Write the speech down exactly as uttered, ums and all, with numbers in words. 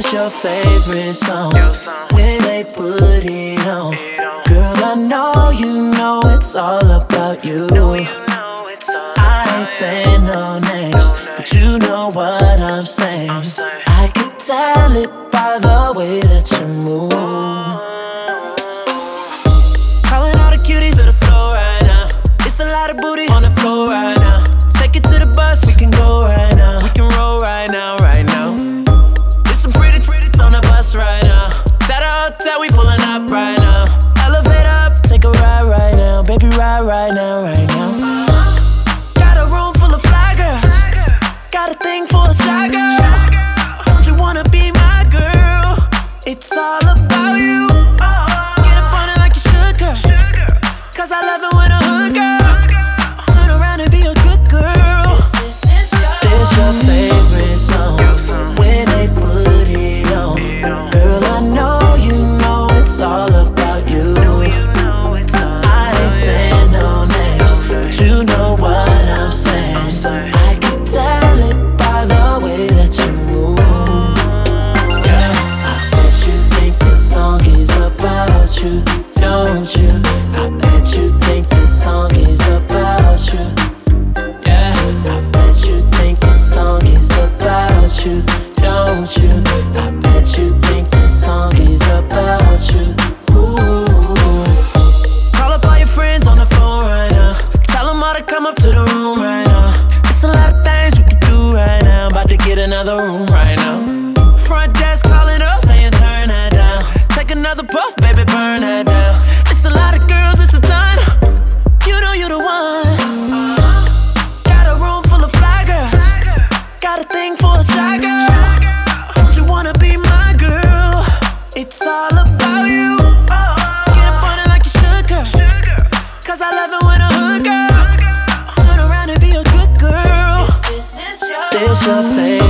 What's your favorite song? When they put it on, girl, I know you know it's all about you. I ain't saying no names, but you know what I'm saying. I can tell it by the way that you move. Calling all the cuties to the floor right now. It's a lot of booty on the floor right now. Take it to the bus, we can go right now. We can roll right now, right now. There's some pretty pretties on the bus right now. At a hotel, we pulling up right now. Elevator up, take a ride right now. Baby, ride right now, right now. Got a room full of fly girls. Got a thing for a shy girl. Don't you wanna be my girl? It's all about you. Get up on it like you should, girl. Cause I love it when a hood girl turn around and be a good girl. This your favorite song. When they put it on, girl, I know you know it's all about you. I ain't saying no names, but you know what I'm saying. I can tell it by the way that you move. Yeah, I bet you think this song is about you, don't you? I bet you think this song is about you. Yeah, I bet you think this song is about you, don't you? I bet you think this song is about you. Ooh. Call up all your friends on the phone right now. Tell them all to come up to the room right now. It's a lot of things we can do right now. About to get another room right now. Front desk calling up, saying turn that down. Take another puff, baby, burn that down. It's a lot of girls, it's a ton. You know you the one. Got a room full of fly girls. Got a thing for a shy girl. Don't you wanna be my girl? It's all about you. Get up on it like you should, girl. Cause I love it when a hood girl turn around and be a good girl. This your favorite